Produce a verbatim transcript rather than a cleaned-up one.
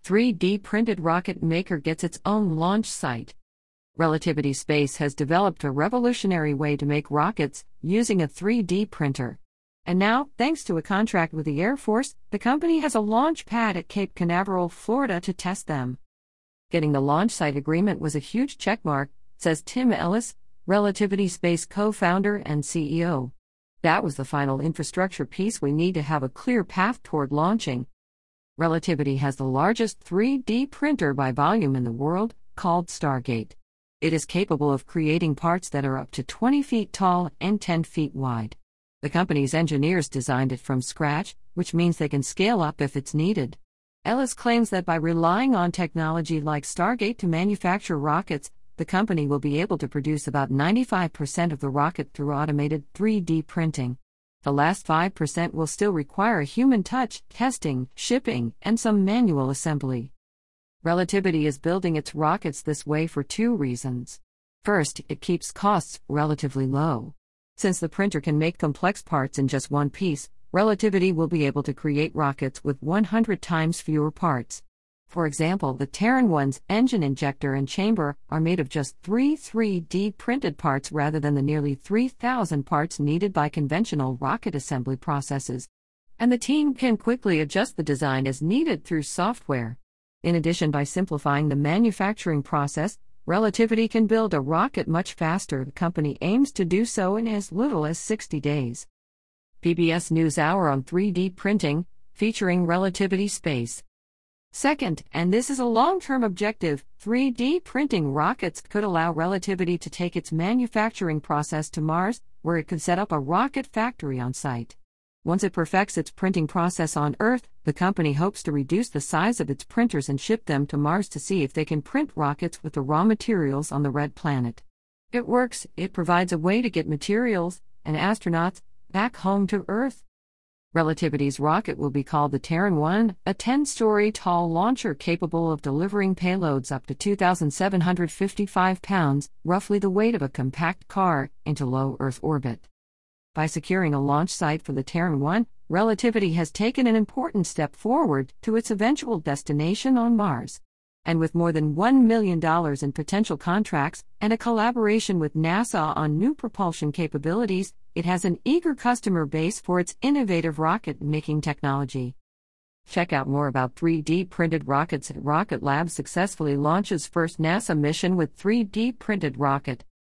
three D printed rocket maker gets its own launch site. Relativity Space has developed a revolutionary way to make rockets using a three D printer. And now, thanks to a contract with the Air Force, the company has a launch pad at Cape Canaveral, Florida to test them. Getting the launch site agreement was a huge checkmark, says Tim Ellis, Relativity Space co-founder and C E O. That was the final infrastructure piece we need to have a clear path toward launching. Relativity has the largest three D printer by volume in the world, called Stargate. It is capable of creating parts that are up to twenty feet tall and ten feet wide. The company's engineers designed it from scratch, which means they can scale up if it's needed. Ellis claims that by relying on technology like Stargate to manufacture rockets, the company will be able to produce about ninety-five percent of the rocket through automated three D printing. The last five percent will still require human touch, testing, shipping, and some manual assembly. Relativity is building its rockets this way for two reasons. First, it keeps costs relatively low. Since the printer can make complex parts in just one piece, Relativity will be able to create rockets with one hundred times fewer parts. For example, the Terran one's engine injector and chamber are made of just three three D printed parts rather than the nearly three thousand parts needed by conventional rocket assembly processes. And the team can quickly adjust the design as needed through software. In addition, by simplifying the manufacturing process, Relativity can build a rocket much faster. The company aims to do so in as little as sixty days. P B S NewsHour on three D printing, featuring Relativity Space. Second, and this is a long-term objective, three D printing rockets could allow Relativity to take its manufacturing process to Mars, where it could set up a rocket factory on site. Once it perfects its printing process on Earth, the company hopes to reduce the size of its printers and ship them to Mars to see if they can print rockets with the raw materials on the red planet. If it works, it provides a way to get materials and astronauts back home to Earth. Relativity's rocket will be called the Terran one, a ten-story tall launcher capable of delivering payloads up to two thousand seven hundred fifty-five pounds, roughly the weight of a compact car, into low Earth orbit. By securing a launch site for the Terran one, Relativity has taken an important step forward to its eventual destination on Mars. And with more than one million dollars in potential contracts and a collaboration with NASA on new propulsion capabilities, it has an eager customer base for its innovative rocket-making technology. Check out more about three D printed rockets at Rocket Lab successfully launches first NASA mission with three D printed rocket.